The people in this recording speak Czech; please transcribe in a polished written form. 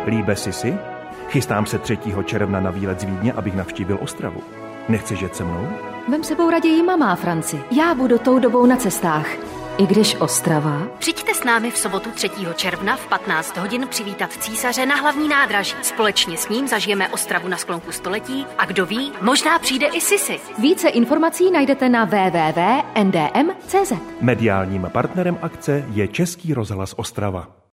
Líbe si? Chystám se 3. června na výlet z Vídně, abych navštívil Ostravu. Nechceš jet se mnou? Vem sebou raději mamá, Franci. Já budu tou dobou na cestách. I když Ostrava... Přijďte s námi v sobotu 3. června v 15 hodin přivítat císaře na hlavní nádraží. Společně s ním zažijeme Ostravu na sklonku století a kdo ví, možná přijde i Sisi. Více informací najdete na www.ndm.cz. Mediálním partnerem akce je Český rozhlas Ostrava.